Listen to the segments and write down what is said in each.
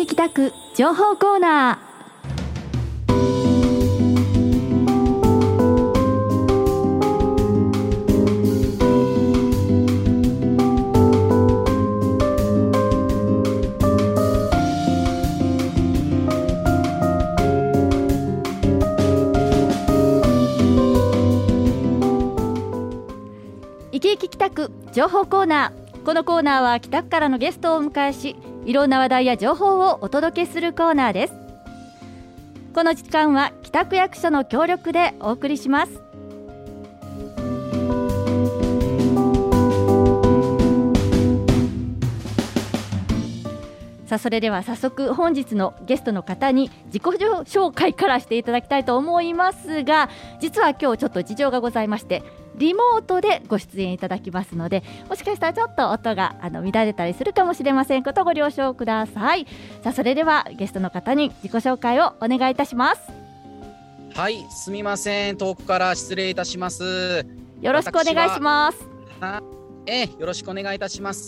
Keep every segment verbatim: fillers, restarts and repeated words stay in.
北区情報コーナー。いきいき北区情報コーナー。このコーナーは北区からのゲストをお迎えし、いろんな話題や情報をお届けするコーナーです。この時間は北区役所の協力でお送りします。さあ、それでは早速本日のゲストの方に自己紹介からしていただきたいと思いますが、実は今日ちょっと事情がございまして、リモートでご出演いただきますので、もしかしたらちょっと音があの乱れたりするかもしれませんことご了承ください。さあ、それではゲストの方に自己紹介をお願いいたします。 はい、すみません、遠くから失礼いたします。 よろしくお願いします。 えー、よろしくお願いいたします。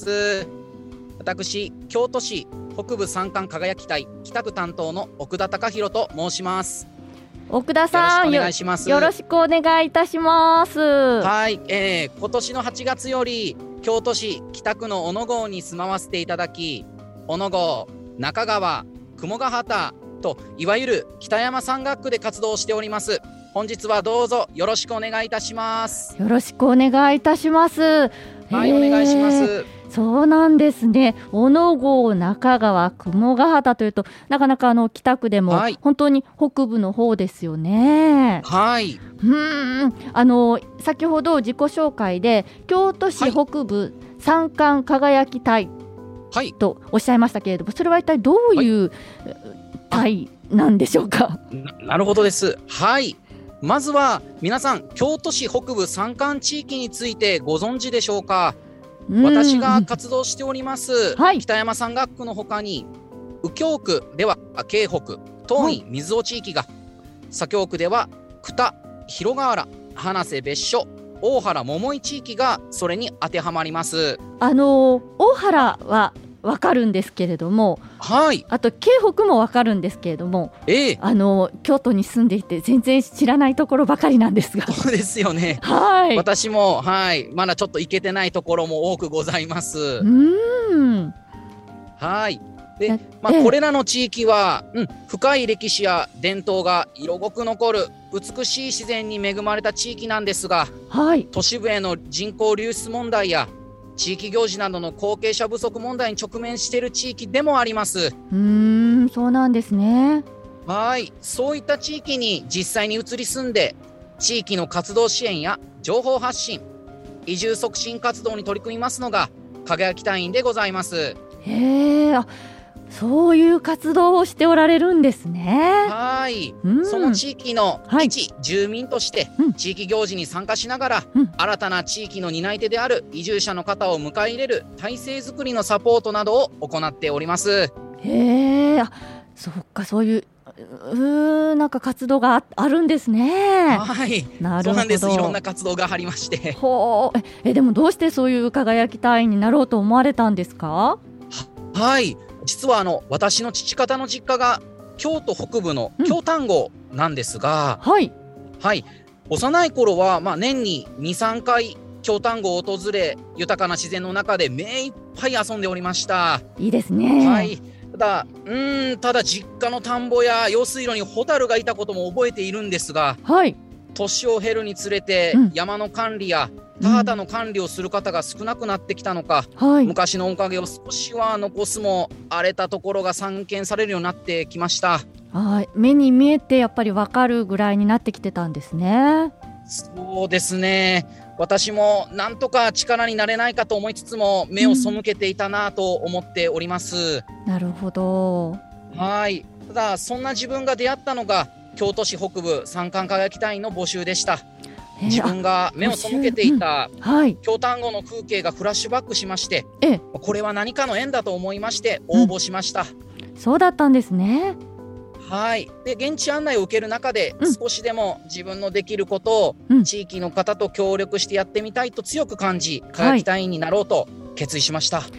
私、京都市北部山間輝き隊北区担当の奥田貴弘と申します。 奥田さん、 よろしくお願いします。 よろしくお願いいたします。 はい、えー、今年のはちがつより京都市北区の小野郷に住まわせていただき、小野郷、中川、雲ヶ畑といわゆる北山山岳区で活動しております。本日はどうぞよろしくお願いいたします。 よろしくお願いいたします。 はい、お願いします。 そうなんですね。小野郷、中川、雲ヶ畑というと、なかなかあの北区でも本当に北部の方ですよね。 はい。 うーん、あの先ほど自己紹介で京都市北部山間輝き隊とおっしゃいましたけれども、それは一体どういう隊なんでしょうか。 な, なるほどです。はい。まずは皆さん、京都市北部山間地域についてご存知でしょうか。私が活動しております、はい、北山山岳区のほかに右京区では京北、東院、水尾地域が、左京区では久田、広河原、花瀬別所、大原、桃井地域がそれに当てはまります。 あの大原はわかるんですけれども、 はい、 あと京北もわかるんですけれども、 ええ、 あの京都に住んでいて全然知らないところばかりなんですが。 そうですよね。 はい、 私も、はい、まだちょっと行けてないところも多くございます。うーん、 はいで、まあ、これらの地域は、うん、深い歴史や伝統が色濃く残る美しい自然に恵まれた地域なんですが、 はい、 都市部への人口流出問題や地域行事などの後継者不足問題に直面している地域でもあります。 うーん、そうなんですね。 はい、そういった地域に実際に移り住んで、地域の活動支援や情報発信、移住促進活動に取り組みますのが輝き隊員でございます。 へー、あ、そういう活動をしておられるんですね。 はい、 うん、 その地域の一住民として、 はい、 地域行事に参加しながら、 うん、 新たな地域の担い手である移住者の方を迎え入れる体制づくりのサポートなどを行っております。 へえ、あ、そっか、そういううーなんか活動が あ, あるんですね。 はい、 なるほど。 そうなんです。いろんな活動がありまして。 ほう、ええ、でもどうしてそういう輝き隊員になろうと思われたんですか。は、 はい、実はあの私の父方の実家が京都北部の京丹後なんですが、 うん、はい、 はい、幼い頃は、まあ、年に にさんかい京丹後を訪れ、豊かな自然の中で目いっぱい遊んでおりました。 いいですね。 はい、ただうーんただ実家の田んぼや用水路にホタルがいたことも覚えているんですが、 はい、 年を経るにつれて、うん、山の管理や田畑の管理をする方が少なくなってきたのか、うん、昔の面影を少しは残すも荒れたところが散見されるようになってきました。 はい、目に見えてやっぱり分かるぐらいになってきてたんですね。 そうですね。私もなんとか力になれないかと思いつつも目を背けていたなと思っております。うん、 なるほど。 はい、ただそんな自分が出会ったのが京都市北部山間輝き隊員の募集でした。自分が目を背けていた京丹後の風景がフラッシュバックしまして、ええ、これは何かの縁だと思いまして応募しました。 うん、そうだったんですね。 はい、で現地案内を受ける中で、うん、少しでも自分のできることを、 うん、 地域の方と協力してやってみたいと強く感じ、輝き隊員になろうと決意しました。 な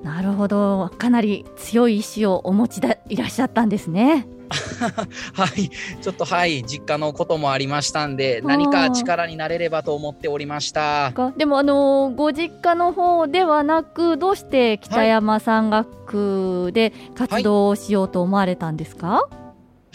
なるほど、かなり強い意志をお持ちでいらっしゃったんですね。 はい、ちょっとはい実家のこともありましたんで、何か力になれればと思っておりました。 でもあのご実家の方ではなく、どうして北山山岳区で活動をしようと思われたんですか？はい、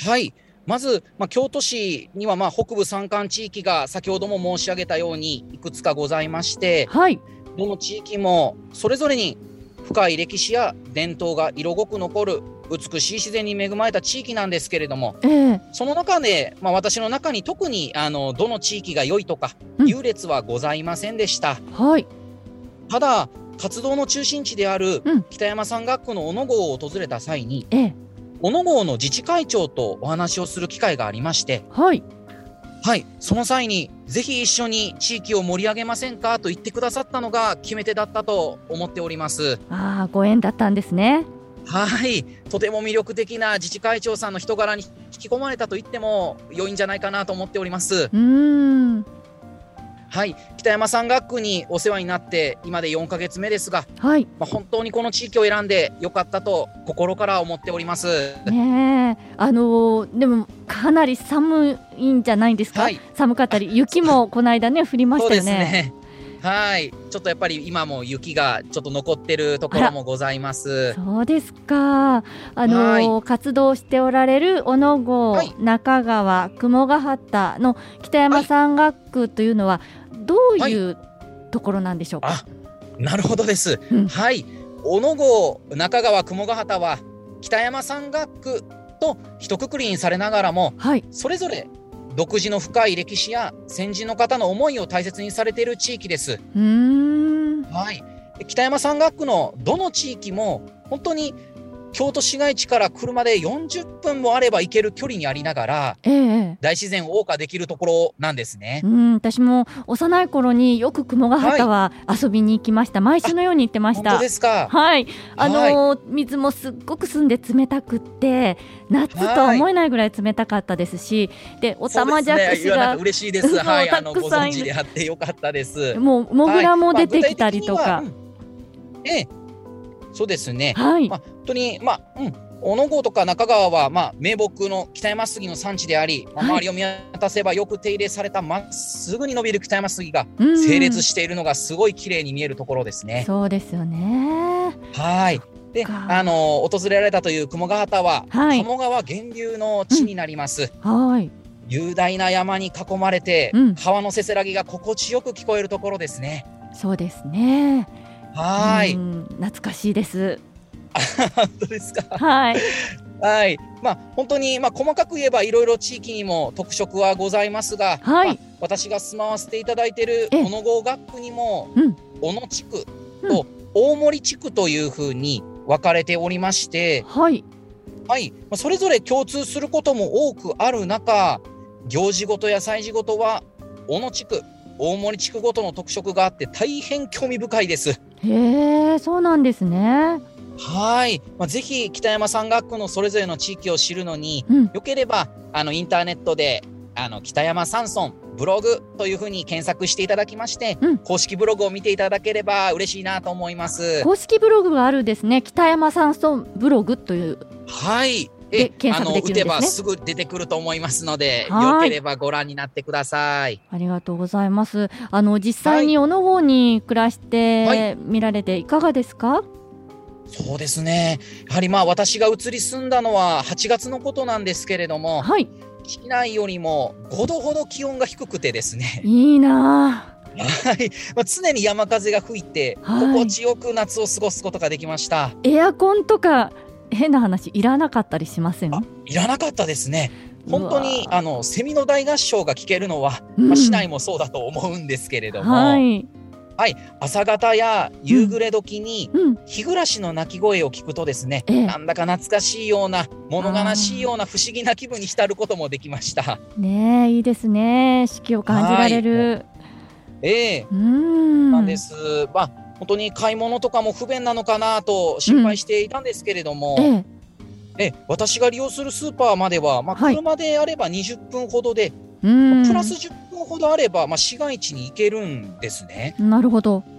はい、まず、まあ、京都市にはまあ北部山間地域が先ほども申し上げたようにいくつかございまして、はい、どの地域もそれぞれに深い歴史や伝統が色濃く残る美しい自然に恵まれた地域なんですけれども、えー、その中で、まあ、私の中に特にあのどの地域が良いとか、うん、優劣はございませんでした。はい、ただ活動の中心地である北山山岳区の小野郷を訪れた際に、えー、小野郷の自治会長とお話をする機会がありまして、はいはい、その際にぜひ一緒に地域を盛り上げませんかと言ってくださったのが決め手だったと思っております。 ああ、ご縁だったんですね。 はい、とても魅力的な自治会長さんの人柄に引き込まれたと言っても良いんじゃないかなと思っております。うーん、はい、北山山岳区にお世話になって今でよんかげつめですが、はいまあ、本当にこの地域を選んでよかったと心から思っております。ねえ、あのー、でもかなり寒いんじゃないんですか？はい、寒かったり雪もこの間ね降りましたよね。そうですね、 はい、ちょっとやっぱり今も雪がちょっと残ってるところもございます。 そうですか。あのー、活動しておられる小野郷、はい、中川、雲ヶ畑の北山山岳区というのは、はい、どういうところなんでしょうか？ あ、なるほどです、うん、はい、小野郷、中川、雲ヶ畑は北山山岳区と一括りにされながらも、はい、それぞれ独自の深い歴史や先人の方の思いを大切にされている地域です。うーん、はい、北山山岳区のどの地域も本当に京都市街地から車でよんじゅっぷんもあれば行ける距離にありながら、ええ、大自然を謳歌できるところなんですね。 うん、私も幼い頃によく雲ヶ畑は遊びに行きました、はい、毎週のように行ってました。 本当ですか？ はい、あのーはい、水もすっごく澄んで冷たくって夏とは思えないぐらい冷たかったですし、はい、でおたまじゃくしが、 ね、嬉しいです、はい、あのご存知であってよかったです。 もうモグラも出てきたりとか、はい、まあ、うん、 ええ、そうですね、はい、まあ、本当に、まあうん、小野郷とか中川は、まあ、名木の北山杉の産地であり、まあ、周りを見渡せばよく手入れされたまっすぐに伸びる北山杉が整列しているのがすごい綺麗に見えるところですね。 そうですよね。 はい、で、あの訪れられたという雲ヶ畑は、はい、鴨川源流の地になります、うん、はい、雄大な山に囲まれて、うん、川のせせらぎが心地よく聞こえるところですね。 そうですね。 はい、 懐かしいです。 本当ですか？ はい、 はい、まあ、本当に、まあ、細かく言えばいろいろ地域にも特色はございますが、はい、まあ、私が住まわせていただいている小野郷学区にも、うん、小野地区と大森地区というふうに分かれておりまして、はいはい、まあ、それぞれ共通することも多くある中、行事ごとや祭事ごとは小野地区、大森地区ごとの特色があって大変興味深いです。 へー、そうなんですね。 はい、まあ、ぜひ北山山岳区のそれぞれの地域を知るのに、うん、よければあのインターネットであの北山山村ブログというふうに検索していただきまして、うん、公式ブログを見ていただければ嬉しいなと思います。 公式ブログがあるんですね。北山山村ブログという、 はい、え検索できるんですね。あの打てばすぐ出てくると思いますので、よければご覧になってください。 ありがとうございます。あの実際に小野郷に暮らして見られていかがですか？はい、 そうですね、やはりまあ私が移り住んだのははちがつのことなんですけれども、はい、市内よりもごどほど気温が低くてですね、 いいな、 はい、まあ、常に山風が吹いて、はい、心地よく夏を過ごすことができました。 エアコンとか変な話いらなかったりしません？ あ、いらなかったですね。本当にあのセミの大合唱が聞けるのは、うん、まあ、市内もそうだと思うんですけれども、はいはい、朝方や夕暮れ時に日暮らしの鳴き声を聞くとですね、うん、なんだか懐かしいような物悲しいような不思議な気分に浸ることもできました。 ねえ、いいですね。四季を感じられる。 ええ、うんなんです。まあ本当に買い物とかも不便なのかなと心配していたんですけれども、うん、えええ私が利用するスーパーまでは、まあ、車であればにじゅっぷんほどで、はい、プラスじゅっぷんほどあれば、まあ、市街地に行けるんですね。 なるほど。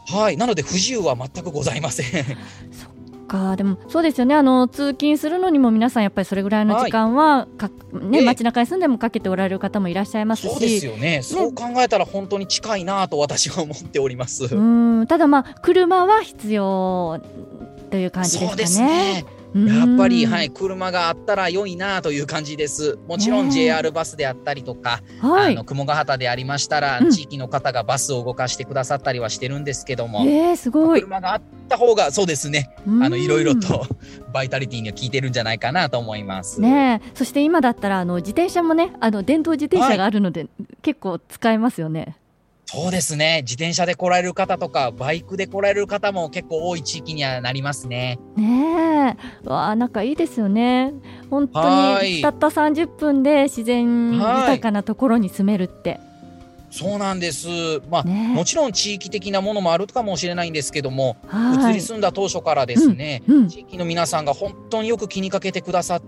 はい、なので不自由は全くございません。 そっか、でもそうですよね。あの通勤するのにも皆さんやっぱりそれぐらいの時間はか、ね、街中に住んでもかけておられる方もいらっしゃいますし、 そうですよね。そう考えたら本当に近いなと私は思っております。 うん、ただまあ車は必要という感じですかね。 そうですね。やっぱり、はい、車があったら良いなという感じです。もちろん ジェイアール バスであったりとか、はい、あの雲ヶ畑でありましたら、うん、地域の方がバスを動かしてくださったりはしてるんですけども、 えー、すごい。 車があった方がそうですね、あのいろいろとバイタリティには効いてるんじゃないかなと思います、 ね、そして今だったらあの自転車もね、あの電動自転車があるので、はい、結構使えますよね。 そうですね。自転車で来られる方とかバイクで来られる方も結構多い地域にはなりますね。 ねえ、わあ、なんかいいですよね。本当にたったさんじゅっぷんで自然豊かなところに住めるって。 そうなんです、まあね、もちろん地域的なものもあるかもしれないんですけども、移り住んだ当初からですね、うんうん、地域の皆さんが本当によく気にかけてくださって、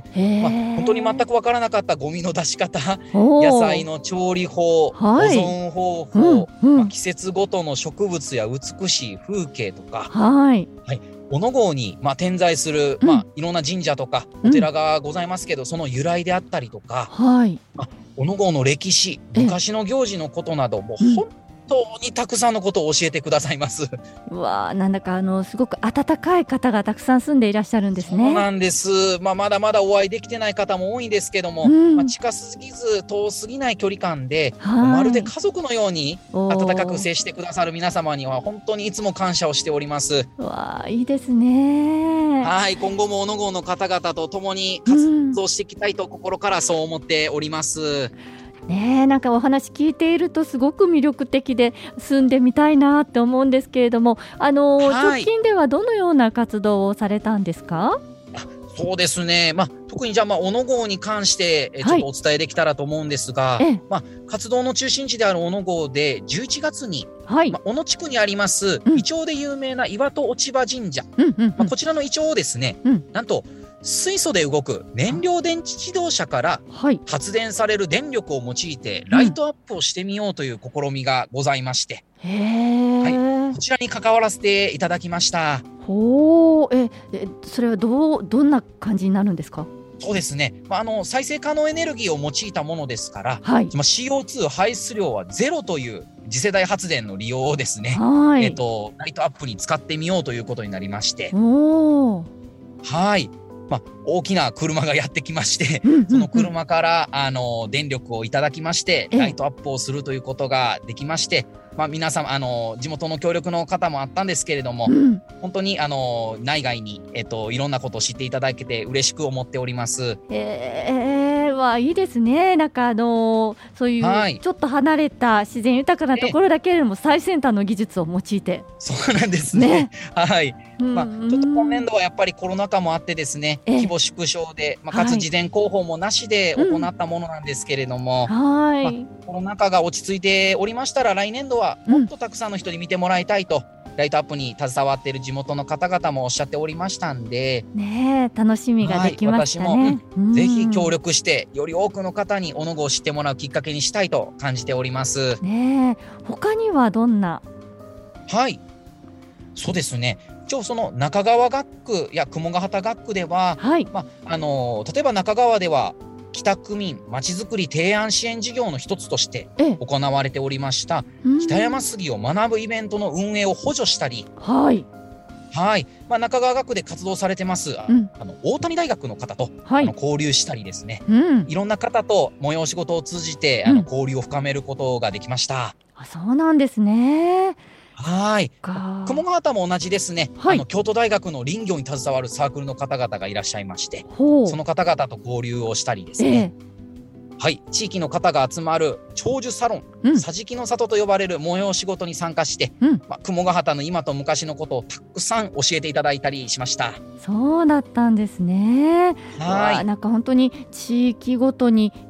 まあ、本当に全く分からなかったゴミの出し方、野菜の調理法、はい、保存方法、うんうん、まあ、季節ごとの植物や美しい風景とか、はいはい、小野郷に、まあ、点在する、まあ、いろんな神社とかお寺がございますけど、うん、その由来であったりとか、はいまあ、小野郷の歴史、昔の行事のことなどもう本当にたくさんのことを教えてくださいます。 うわ、なんだかあのすごく温かい方がたくさん住んでいらっしゃるんですね。 そうなんです、まあ、まだまだお会いできてない方も多いんですけども、うん、まあ、近すぎず遠すぎない距離感で、まるで家族のように温かく接してくださる皆様には本当にいつも感謝をしております。 うわ、いいですね。 はい、今後も小野郷の方々と共に活動していきたいと心からそう思っております、うんね、えなんかお話聞いているとすごく魅力的で住んでみたいなって思うんですけれども、あの、はい、直近ではどのような活動をされたんですか？ あ、そうですね、まあ、特にじゃあ、まあ、小野郷に関してえちょっとお伝えできたらと思うんですが、はい、まあ、活動の中心地である小野郷でじゅういちがつに、はいまあ、小野地区にあります、うん、イチョウで有名な岩戸落葉神社、うんうんうんまあ、こちらのイチョウをですね、うん、なんと水素で動く燃料電池自動車から発電される電力を用いてライトアップをしてみようという試みがございまして、うん、はい、こちらに関わらせていただきました。 ほー、ええそれはどうどんな感じになるんですか？ そうですね、まあ、あの再生可能エネルギーを用いたものですから、はいまあ、シーオーツー 排出量はゼロという次世代発電の利用をですね、はいえーと、ライトアップに使ってみようということになりまして、おはいまあ、大きな車がやってきまして、うんうんうん、その車からあの電力をいただきましてライトアップをするということができまして、まあ、皆様あの地元の協力の方もあったんですけれども、うん、本当にあの内外に、えっと、いろんなことを知っていただけて嬉しく思っております。 えー、はいいですね。なんかあのそういうちょっと離れた自然豊かなところだけれども最先端の技術を用いて、 そうなんですね、ねはいまあ、ちょっと今年度はやっぱりコロナ禍もあってですね規模縮小で、まあ、かつ事前広報もなしで行ったものなんですけれども、はいうんはいまあ、コロナ禍が落ち着いておりましたら来年度はもっとたくさんの人に見てもらいたいと、うん、ライトアップに携わっている地元の方々もおっしゃっておりましたんで、 ね、楽しみができましたね、はい、 私も、うん、ぜひ協力してより多くの方に小野郷を知ってもらうきっかけにしたいと感じております、 ね、他にはどんな？ はいそうですね一応その中川学区や雲ヶ畑学区では、はいまあのー、例えば中川では北区民まちづくり提案支援事業の一つとして行われておりました北山杉を学ぶイベントの運営を補助したり、はいはいまあ、中川学区で活動されてます、うん、あの大谷大学の方と、はい、あの交流したりですね、うん、いろんな方と催し事を通じて、うん、あの交流を深めることができました。 あ、そうなんですね。 はい雲ヶ畑も同じですね、はい、あの京都大学の林業に携わるサークルの方々がいらっしゃいましてその方々と交流をしたりですね、えー、はい地域の方が集まる長寿サロン、うん、桟敷の里と呼ばれる催し事に参加して、うんまあ、雲ヶ畑の今と昔のことをたくさん教えていただいたりしました。 そうだったんですね。はいなんか本当に地域ごとに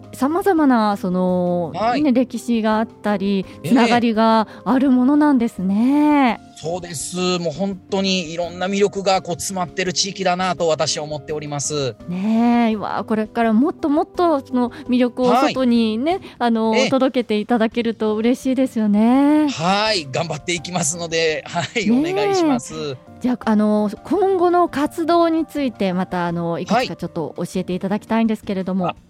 さまざまなその、 はいね、歴史があったりつながりがあるものなんですね。 えー、そうです。もう本当にいろんな魅力がこう詰まってる地域だなと私は思っております。 ねえ、わこれからもっともっとその魅力を外にね、はい、あのえー、届けていただけると嬉しいですよね。 はい、頑張っていきますので、はい、お願いします。 じゃあ、あの今後の活動についてまたあのいくつかちょっと教えていただきたいんですけれども。 はい、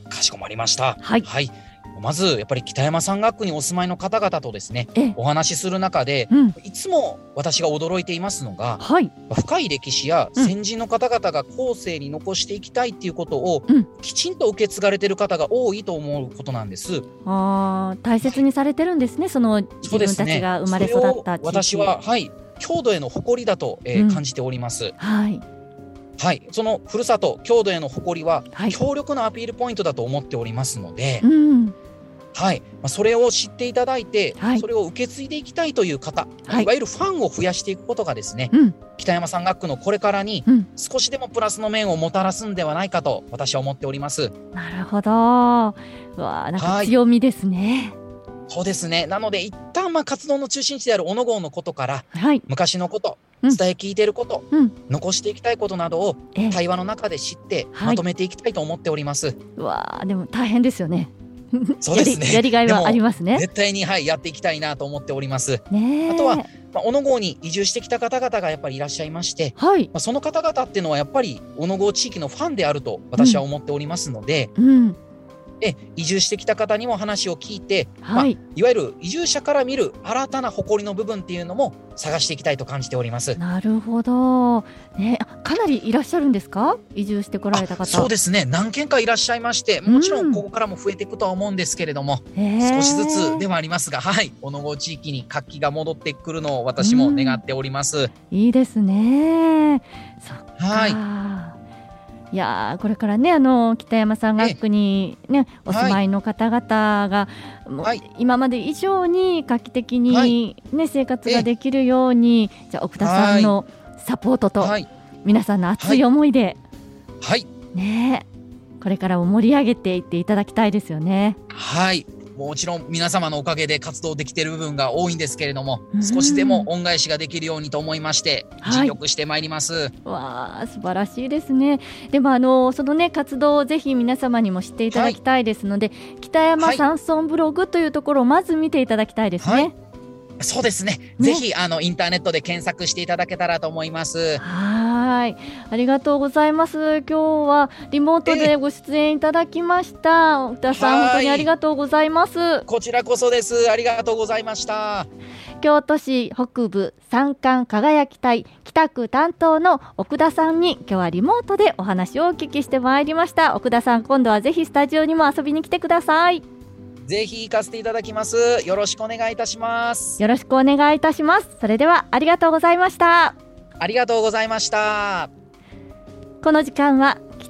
かしこまりました。 はい、 はい、まずやっぱり北山山岳にお住まいの方々とですねお話しする中で、うん、いつも私が驚いていますのが、はい、深い歴史や先人の方々が後世に残していきたいっていうことを、うん、きちんと受け継がれている方が多いと思うことなんです。 あ、大切にされてるんですね、はい、その自分たちが生まれ育った地域。 私は、はい、郷土への誇りだと、えーうん、感じております。 はいはい、そのふるさと郷土への誇りは、はい、強力なアピールポイントだと思っておりますので、うん、はい、まあ、それを知っていただいて、はい、それを受け継いでいきたいという方、はい、いわゆるファンを増やしていくことがですね、うん、北山山岳のこれからに少しでもプラスの面をもたらすんではないかと私は思っております。 なるほど。わあ、なんか強みですね。はい、 そうですね。なので一旦まあ活動の中心地である小野郷のことから、はい、昔のこと、伝え聞いていること、うん、残していきたいことなどを対話の中で知ってまとめていきたいと思っております。はい、 うわあ、でも大変ですよね。 そうですね。 やり、やりがいはありますね。 絶対に、はい、やっていきたいなと思っております。 ね、 あとは、まあ、小野郷に移住してきた方々がやっぱりいらっしゃいまして、はい、まあ、その方々っていうのはやっぱり小野郷地域のファンであると私は思っておりますので、うんうん、で移住してきた方にも話を聞いて、はい、まあ、いわゆる移住者から見る新たな誇りの部分っていうのも探していきたいと感じております。 なるほど、ね、かなりいらっしゃるんですか、移住してこられた方。 そうですね、何件かいらっしゃいまして、もちろんここからも増えていくとは思うんですけれども、うん、少しずつではありますが、はい、小野郷地域に活気が戻ってくるのを私も願っております。うん、 いいですね。そっか、 はい、 いやこれからね、あの北山山岳に、ね、お住まいの方々が、はい、今まで以上に画期的に、はいね、生活ができるように、じゃあ奥田さんのサポートと、はい、皆さんの熱い思いで、 はいね、これからも盛り上げていっていただきたいですよね。 はい、もちろん皆様のおかげで活動できている部分が多いんですけれども、少しでも恩返しができるようにと思いまして尽力してまいります。はい、 わあ、素晴らしいですね。でもあのそのね活動をぜひ皆様にも知っていただきたいですので、はい、北山山村ブログというところをまず見ていただきたいですね。はい、 そうですね、ね、ぜひあのインターネットで検索していただけたらと思います。 はい、ありがとうございます。今日はリモートでご出演いただきました。奥田さん、本当にありがとうございます。 こちらこそです。ありがとうございました。 京都市北部山間輝き隊北区担当の奥田さんに今日はリモートでお話をお聞きしてまいりました。奥田さん、今度はぜひスタジオにも遊びに来てください。 ぜひ行かせていただきます。よろしくお願いいたします。 よろしくお願いいたします。それではありがとうございました。 ありがとうございました。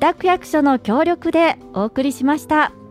この時間は北区役所の協力でお送りしました。